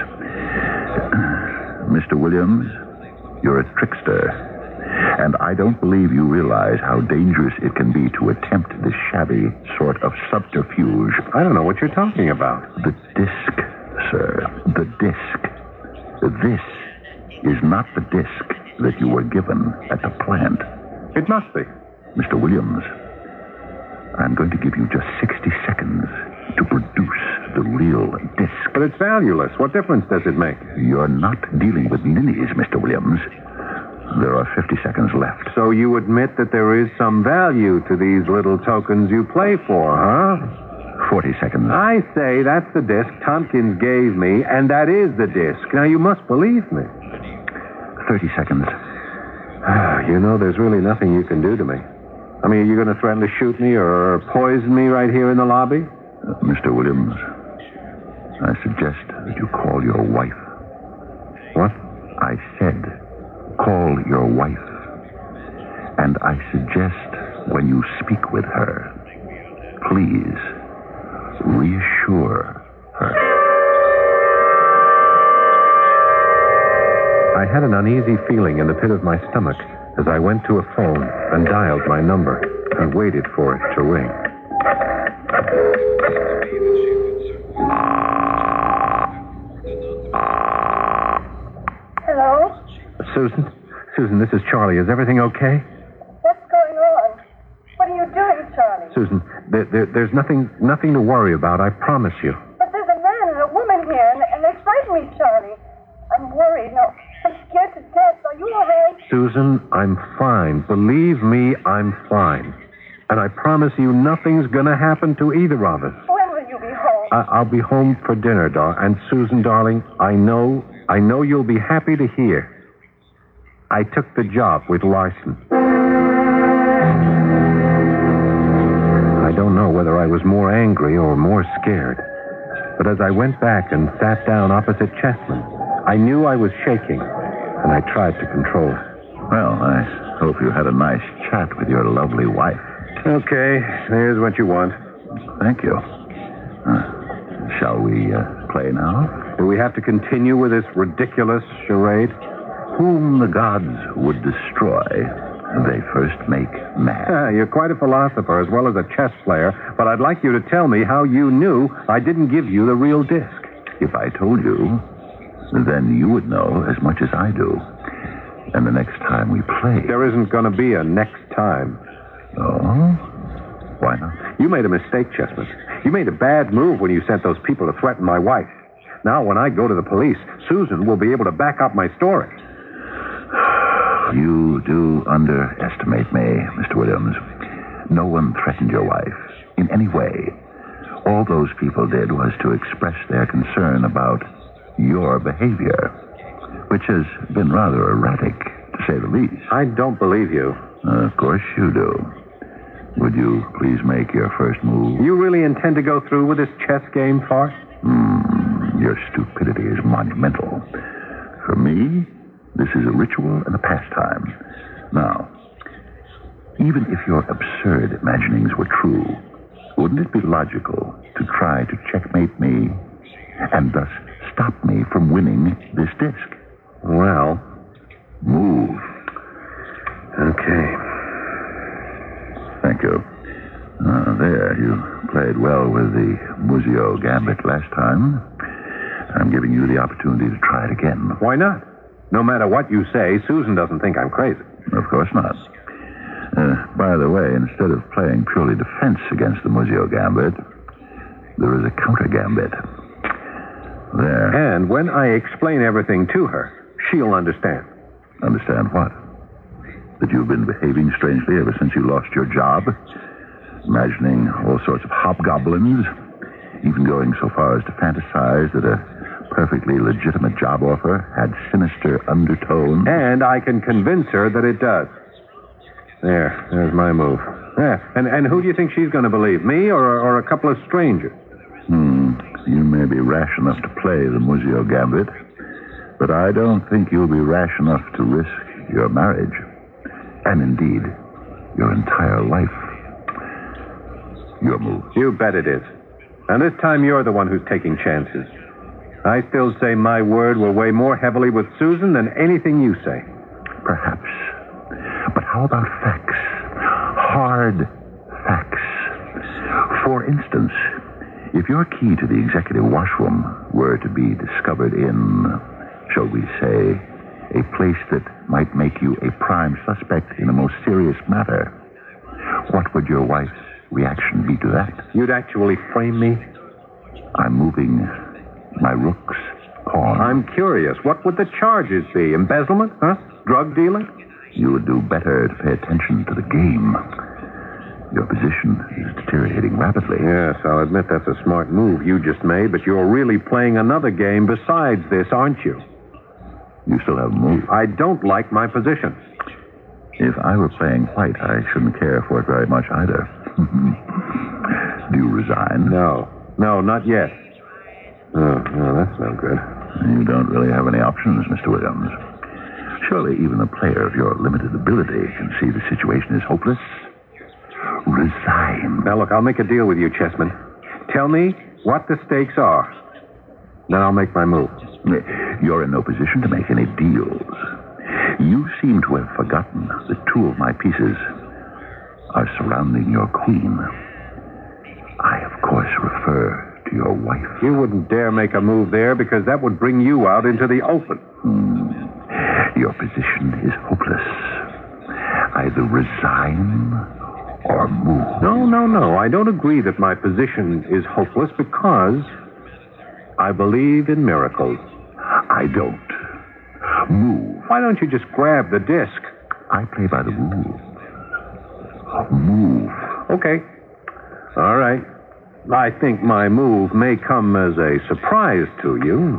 Mister Williams, you're a trickster. And I don't believe you realize how dangerous it can be to attempt this shabby sort of subterfuge. I don't know what you're talking about. The disc, sir. The disc. This is not the disc that you were given at the plant. It must be. Mister Williams, I'm going to give you just sixty seconds to produce the real disc. But it's valueless. What difference does it make? You're not dealing with ninnies, Mister Williams. There are fifty seconds left. So you admit that there is some value to these little tokens you play for, huh? forty seconds. I say that's the disc Tompkins gave me, and that is the disc. Now, you must believe me. thirty seconds. You know, there's really nothing you can do to me. I mean, are you going to threaten to shoot me or poison me right here in the lobby? Uh, Mister Williams, I suggest that you call your wife. What? I said, call your wife. And I suggest when you speak with her, please reassure her. I had an uneasy feeling in the pit of my stomach as I went to a phone and dialed my number and waited for it to ring. Hello? Susan? Susan, this is Charlie. Is everything okay? What's going on? What are you doing, Charlie? Susan, There, there, there's nothing, nothing to worry about, I promise you. But there's a man and a woman here, and, and they frighten me, Charlie. I'm worried. No, I'm scared to death. Are you all right? Susan, I'm fine. Believe me, I'm fine. And I promise you nothing's going to happen to either of us. When will you be home? I- I'll be home for dinner, dar. And Susan, darling, I know, I know you'll be happy to hear. I took the job with Larson. I don't know whether I was more angry or more scared. But as I went back and sat down opposite Chessman, I knew I was shaking, and I tried to control it. Well, I hope you had a nice chat with your lovely wife. Okay, here's what you want. Thank you. Uh, shall we uh, play now? Do we have to continue with this ridiculous charade? Whom the gods would destroy, they first make mad. Ah, you're quite a philosopher as well as a chess player, but I'd like you to tell me how you knew I didn't give you the real disc. If I told you, then you would know as much as I do. And the next time we play... There isn't going to be a next time. Oh? Why not? You made a mistake, Chessman. You made a bad move when you sent those people to threaten my wife. Now, when I go to the police, Susan will be able to back up my story. You do underestimate me, Mister Williams. No one threatened your wife in any way. All those people did was to express their concern about your behavior, which has been rather erratic, to say the least. I don't believe you. Uh, of course you do. Would you please make your first move? You really intend to go through with this chess game, farce? Hmm, your stupidity is monumental. For me, this is a ritual and a pastime. Now, even if your absurd imaginings were true, wouldn't it be logical to try to checkmate me and thus stop me from winning this disc? Well, move. Okay. Thank you. Ah, there, you played well with the Muzio Gambit last time. I'm giving you the opportunity to try it again. Why not? No matter what you say, Susan doesn't think I'm crazy. Of course not. Uh, by the way, instead of playing purely defense against the Muzio Gambit, there is a counter gambit. There. And when I explain everything to her, she'll understand. Understand what? That you've been behaving strangely ever since you lost your job? Imagining all sorts of hobgoblins? Even going so far as to fantasize that a perfectly legitimate job offer had sinister undertones? And I can convince her that it does. There, there's my move. Yeah. And, and who do you think she's going to believe, me or, or a couple of strangers? Hmm. You may be rash enough to play the Muzio Gambit, but I don't think you'll be rash enough to risk your marriage. And indeed, your entire life. Your move. You bet it is. And this time you're the one who's taking chances. I still say my word will weigh more heavily with Susan than anything you say. Perhaps. But how about facts? Hard facts. For instance, if your key to the executive washroom were to be discovered in, shall we say, a place that might make you a prime suspect in a most serious matter, what would your wife's reaction be to that? You'd actually frame me? I'm moving my rook's pawn. I'm curious. What would the charges be? Embezzlement? Huh? Drug dealing? You would do better to pay attention to the game. Your position is deteriorating rapidly. Yes, I'll admit that's a smart move you just made, but you're really playing another game besides this, aren't you? You still have a move. I don't like my position. If I were playing white, I shouldn't care for it very much either. Do you resign? No. No, not yet. Oh, no, that's no good. You don't really have any options, Mister Williams. Surely even a player of your limited ability can see the situation is hopeless. Resign. Now, look, I'll make a deal with you, Chessman. Tell me what the stakes are. Then I'll make my move. You're in no position to make any deals. You seem to have forgotten that two of my pieces are surrounding your queen. I, of course, refer to your wife. You wouldn't dare make a move there because that would bring you out into the open. Hmm. Your position is hopeless. Either resign or move. No, no, no. I don't agree that my position is hopeless because I believe in miracles. I don't. Move. Why don't you just grab the disc? I play by the rules. Move. Okay. All right. I think my move may come as a surprise to you.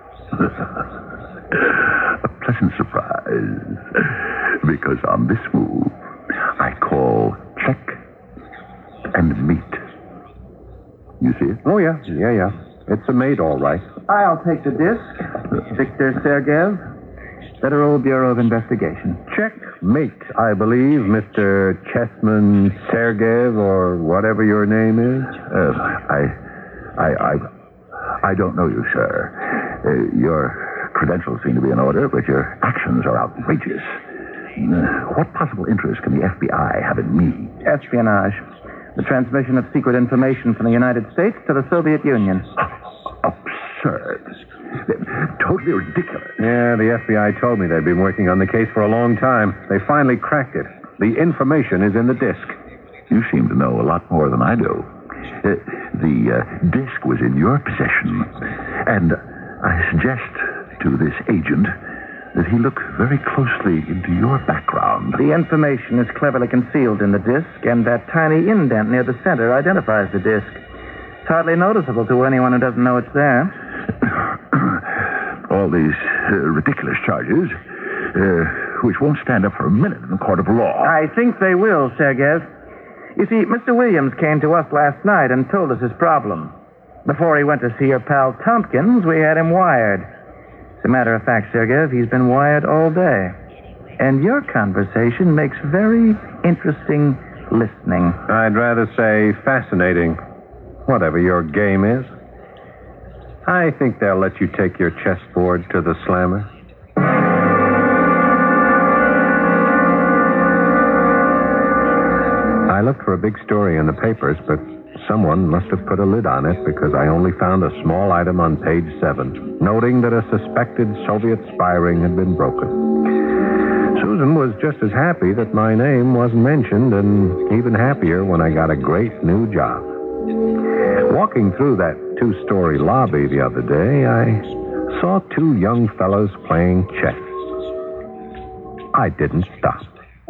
A pleasant surprise. Because on this move, I call check and mate. You see it? Oh, yeah. Yeah, yeah. It's a mate, all right. I'll take the disc. Victor Sergeyev, Federal Bureau of Investigation. Check mate, I believe, Mister Chessman Sergeyev, or whatever your name is. Uh, I, I, I, I don't know you, sir. Uh, your credentials seem to be in order, but your actions are outrageous. Uh, what possible interest can the F B I have in me? Espionage. The transmission of secret information from the United States to the Soviet Union. Absurd. Totally ridiculous. Yeah, the F B I told me they'd been working on the case for a long time. They finally cracked it. The information is in the disc. You seem to know a lot more than I do. Uh, the uh, disc was in your possession, and I suggest to this agent that he look very closely into your background. The information is cleverly concealed in the disc, and that tiny indent near the center identifies the disc. It's hardly noticeable to anyone who doesn't know it's there. All these uh, ridiculous charges, uh, which won't stand up for a minute in a court of law. I think they will, Sergeyev. You see, Mister Williams came to us last night and told us his problem. Before he went to see your pal Tompkins, we had him wired. As a matter of fact, Sergeyev, he's been wired all day. And your conversation makes very interesting listening. I'd rather say fascinating. Whatever your game is. I think they'll let you take your chessboard to the slammer. I looked for a big story in the papers, but someone must have put a lid on it because I only found a small item on page seven, noting that a suspected Soviet spy ring had been broken. Susan was just as happy that my name wasn't mentioned, and even happier when I got a great new job. Walking through that two-story lobby the other day, I saw two young fellows playing chess. I didn't stop.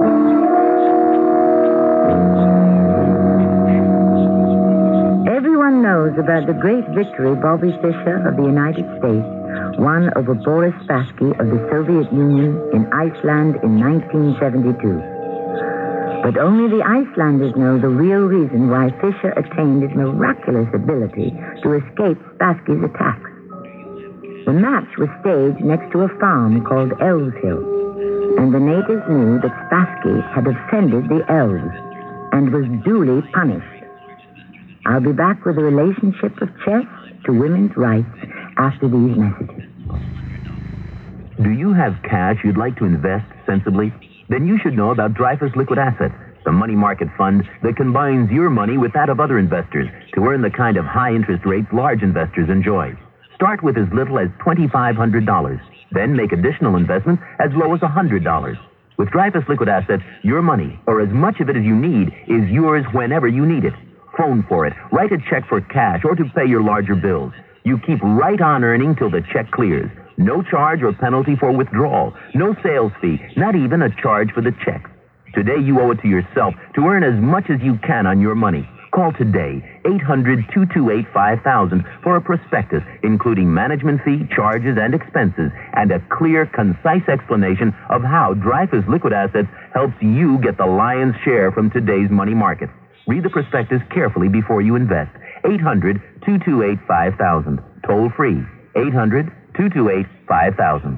Everyone knows about the great victory Bobby Fischer of the United States won over Boris Spassky of the Soviet Union in Iceland in nineteen seventy-two. But only the Icelanders know the real reason why Fischer attained his miraculous ability to escape Spassky's attacks. The match was staged next to a farm called Elves Hill, and the natives knew that Spassky had offended the elves and was duly punished. I'll be back with the relationship of chess to women's rights after these messages. Do you have cash you'd like to invest sensibly? Then you should know about Dreyfus Liquid Assets, the money market fund that combines your money with that of other investors to earn the kind of high interest rates large investors enjoy. Start with as little as two thousand five hundred dollars. Then make additional investments as low as one hundred dollars. With Dreyfus Liquid Assets, your money, or as much of it as you need, is yours whenever you need it. Phone for it, write a check for cash, or to pay your larger bills. You keep right on earning till the check clears. No charge or penalty for withdrawal. No sales fee, not even a charge for the check. Today you owe it to yourself to earn as much as you can on your money. Call today, eight hundred, two two eight, five thousand, for a prospectus, including management fee, charges, and expenses, and a clear, concise explanation of how Dreyfus Liquid Assets helps you get the lion's share from today's money market. Read the prospectus carefully before you invest. eight hundred, two two eight, five thousand. Toll free. eight hundred, two two eight, five thousand.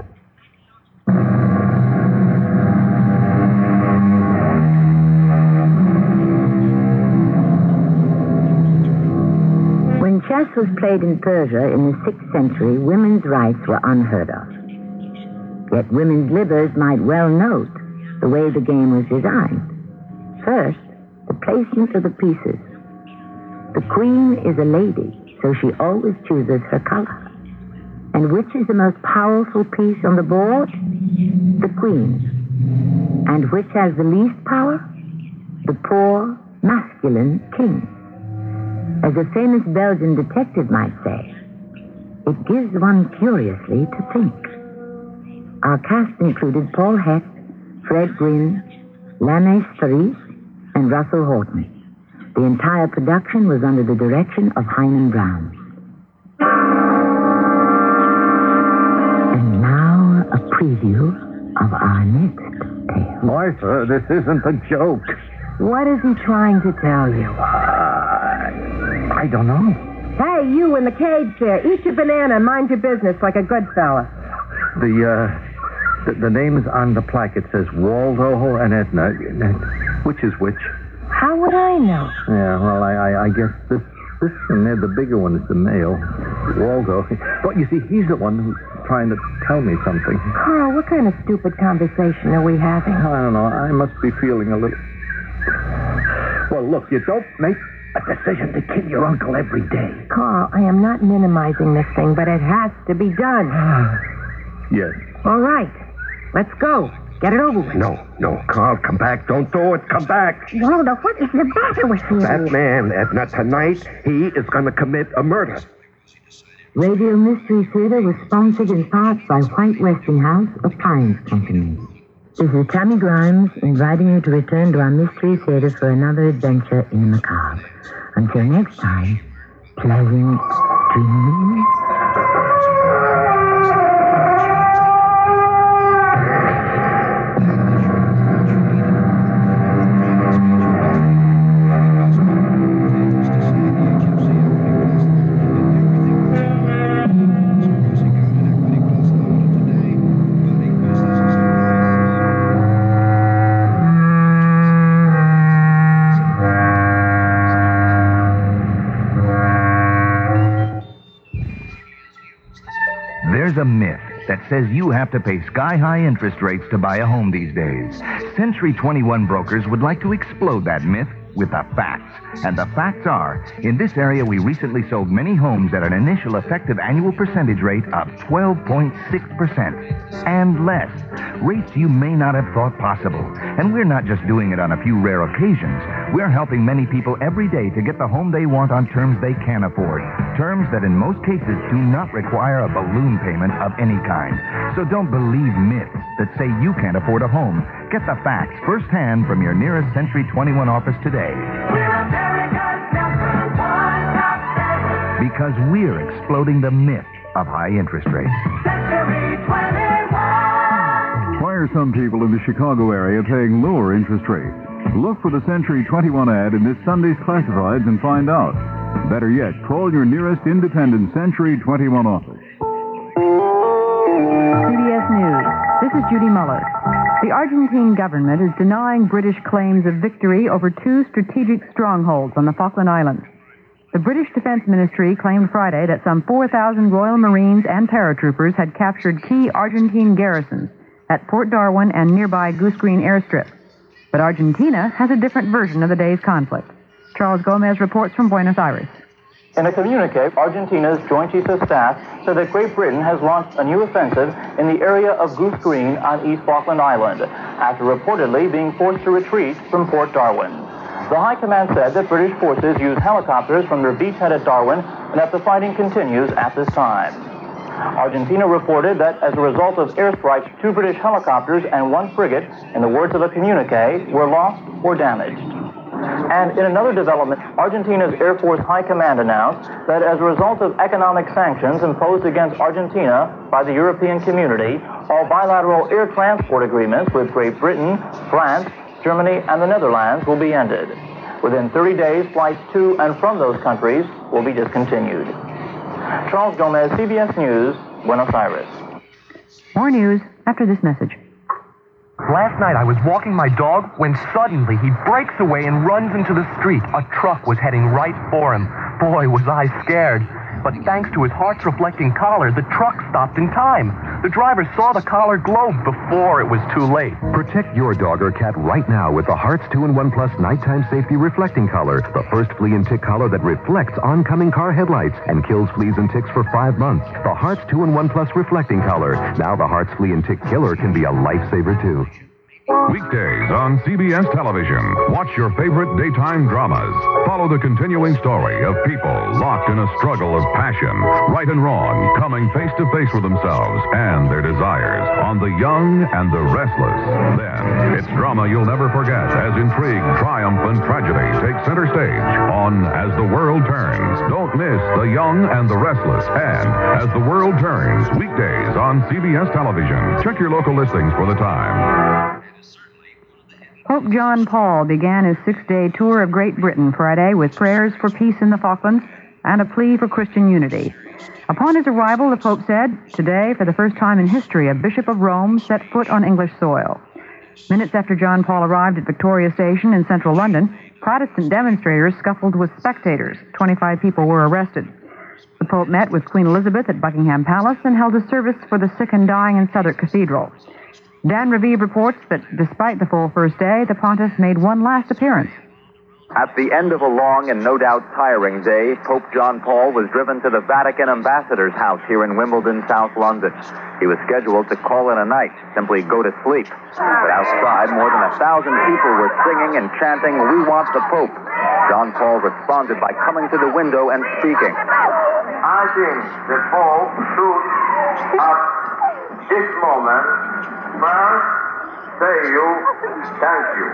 When chess was played in Persia in the sixth century, women's rights were unheard of. Yet women's livers might well note the way the game was designed. First, the placement of the pieces. The queen is a lady, so she always chooses her color. And which is the most powerful piece on the board? The queen. And which has the least power? The poor, masculine king. As a famous Belgian detective might say, it gives one curiously to think. Our cast included Paul Hecht, Fred Gwynne, Lana Stries, and Russell Horton. The entire production was under the direction of Hyman Brown. And now a preview of our next tale. Martha, this isn't a joke. What is he trying to tell you? Uh, I don't know. Hey, you in the cage there. Eat your banana and mind your business like a good fella. The, uh, the, the names on the plaque, it says Waldo and Edna. Which is which? How would I know? Yeah, well, I, I, I guess this, this one there, the bigger one, is the male. Waldo. But you see, he's the one who's trying to tell me something. Carl, what kind of stupid conversation are we having? I don't know. I must be feeling a little... Well, look, you don't make a decision to kill your uncle every day. Carl, I am not minimizing this thing, but it has to be done. Yes. All right. Let's go. Get it over with. No, no, Carl, come back. Don't do it. Come back. Waldo, what is the matter with you? That man, Edna, tonight, he is going to commit a murder. Radio Mystery Theater was sponsored in part by White Westinghouse Appliance Company. This is Tammy Grimes inviting you to return to our Mystery Theater for another adventure in the macabre. Until next time, pleasant dreams. There's a myth that says you have to pay sky-high interest rates to buy a home these days. Century twenty-one Brokers would like to explode that myth with the facts. And the facts are, in this area we recently sold many homes at an initial effective annual percentage rate of twelve point six percent and less. Rates you may not have thought possible. And we're not just doing it on a few rare occasions. We're helping many people every day to get the home they want on terms they can afford. Terms that in most cases do not require a balloon payment of any kind. So don't believe myths that say you can't afford a home. Get the facts firsthand from your nearest Century twenty-one office today. Because we're exploding the myth of high interest rates. Why are some people in the Chicago area paying lower interest rates? Look for the Century twenty-one ad in this Sunday's classifieds and find out. Better yet, call your nearest independent Century twenty-one office. C B S News. This is Judy Muller. The Argentine government is denying British claims of victory over two strategic strongholds on the Falkland Islands. The British Defense Ministry claimed Friday that some four thousand Royal Marines and paratroopers had captured key Argentine garrisons at Port Darwin and nearby Goose Green airstrip. But Argentina has a different version of the day's conflict. Charles Gomez reports from Buenos Aires. In a communique, Argentina's Joint Chiefs of Staff said that Great Britain has launched a new offensive in the area of Goose Green on East Falkland Island, after reportedly being forced to retreat from Port Darwin. The High Command said that British forces used helicopters from their beachhead at Darwin and that the fighting continues at this time. Argentina reported that as a result of airstrikes, two British helicopters and one frigate, in the words of a communique, were lost or damaged. And in another development, Argentina's Air Force High Command announced that as a result of economic sanctions imposed against Argentina by the European community, all bilateral air transport agreements with Great Britain, France, Germany, and the Netherlands will be ended. Within thirty days, flights to and from those countries will be discontinued. Charles Gomez, C B S News, Buenos Aires. More news after this message. Last night I was walking my dog when suddenly he breaks away and runs into the street. A truck was heading right for him. Boy, was I scared. But thanks to his heart's-reflecting collar, the truck stopped in time. The driver saw the collar glow before it was too late. Protect your dog or cat right now with the Hearts two in one Plus Nighttime Safety Reflecting Collar, the first flea and tick collar that reflects oncoming car headlights and kills fleas and ticks for five months. The Hearts two in one Plus Reflecting Collar. Now the Hearts Flea and Tick Killer can be a lifesaver, too. Weekdays on C B S television. Watch your favorite daytime dramas. Follow the continuing story of people locked in a struggle of passion, right and wrong, coming face to face with themselves and their desires on The Young and the Restless. Then, it's drama you'll never forget as intrigue, triumph, and tragedy take center stage on As the World Turns. Don't miss The Young and the Restless and As the World Turns, weekdays on C B S television. Check your local listings for the time. Pope John Paul began his six-day tour of Great Britain Friday with prayers for peace in the Falklands and a plea for Christian unity. Upon his arrival, the Pope said, "Today, for the first time in history, a Bishop of Rome set foot on English soil." Minutes after John Paul arrived at Victoria Station in central London, Protestant demonstrators scuffled with spectators. twenty-five people were arrested. The Pope met with Queen Elizabeth at Buckingham Palace and held a service for the sick and dying in Southwark Cathedral. Dan Raviv reports that despite the full first day, the pontiff made one last appearance. At the end of a long and no doubt tiring day, Pope John Paul was driven to the Vatican ambassador's house here in Wimbledon, South London. He was scheduled to call in a night, simply go to sleep. But outside, more than a thousand people were singing and chanting, "We want the Pope." John Paul responded by coming to the window and speaking. I think the Pope should, at this moment, first say you thank you.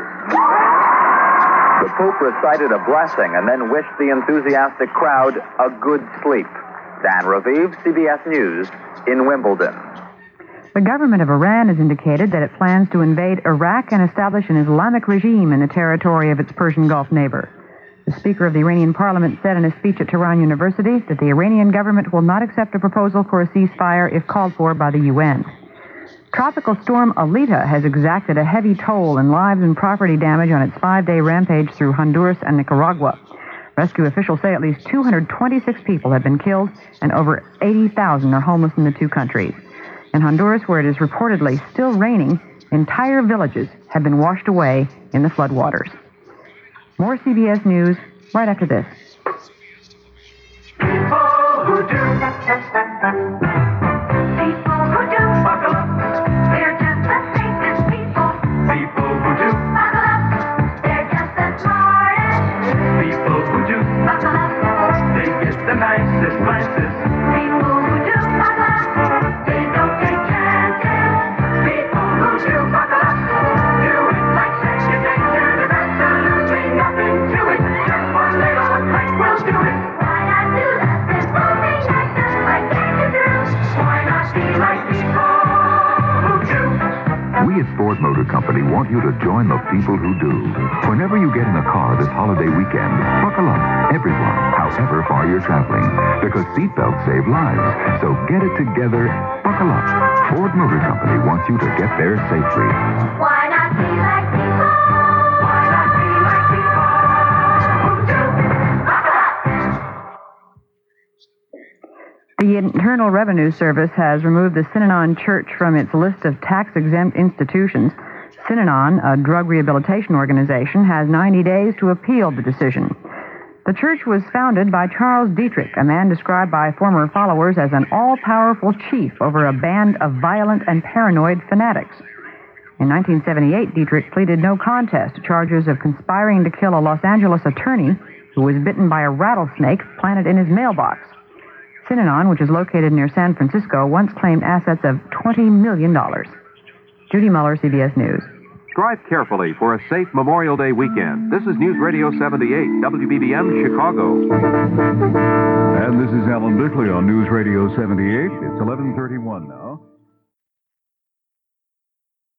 The Pope recited a blessing and then wished the enthusiastic crowd a good sleep. Dan Raviv, C B S News, in Wimbledon. The government of Iran has indicated that it plans to invade Iraq and establish an Islamic regime in the territory of its Persian Gulf neighbor. The Speaker of the Iranian Parliament said in a speech at Tehran University that the Iranian government will not accept a proposal for a ceasefire if called for by the U N. Tropical storm Alita has exacted a heavy toll in lives and property damage on its five-day rampage through Honduras and Nicaragua. Rescue officials say at least two hundred twenty-six people have been killed and over eighty thousand are homeless in the two countries. In Honduras, where it is reportedly still raining, entire villages have been washed away in the floodwaters. More C B S News right after this. People who do. People who do. Buckle up. They're just the safest people. People who do. Buckle up. They're just the smartest. People who do. Buckle up. They get the nicest glances. People who do. Buckle up. They don't take chances. People who do. Buckle up. Do it like second nature. There's absolutely nothing to it. Just one little click will do it. Why not do that simple thing actors like they can do? Why not be like people who do? We at Ford Motor Company want you to join the people who do. Whenever you get in a car this holiday weekend, buckle up, everyone, however far you're traveling, because seatbelts save lives. So get it together, buckle up. Ford Motor Company wants you to get there safely. Why not be like people? Why not be like people who do? Buckle up! The Internal Revenue Service has removed the Synanon Church from its list of tax-exempt institutions. Synanon, a drug rehabilitation organization, has ninety days to appeal the decision. The church was founded by Charles Dietrich, a man described by former followers as an all-powerful chief over a band of violent and paranoid fanatics. In nineteen seventy-eight, Dietrich pleaded no contest to charges of conspiring to kill a Los Angeles attorney who was bitten by a rattlesnake planted in his mailbox. Synanon, which is located near San Francisco, once claimed assets of twenty million dollars. Judy Muller, C B S News. Drive carefully for a safe Memorial Day weekend. This is News Radio seventy-eight, W B B M, Chicago. And this is Alan Bickley on News Radio seventy-eight. It's eleven thirty-one now.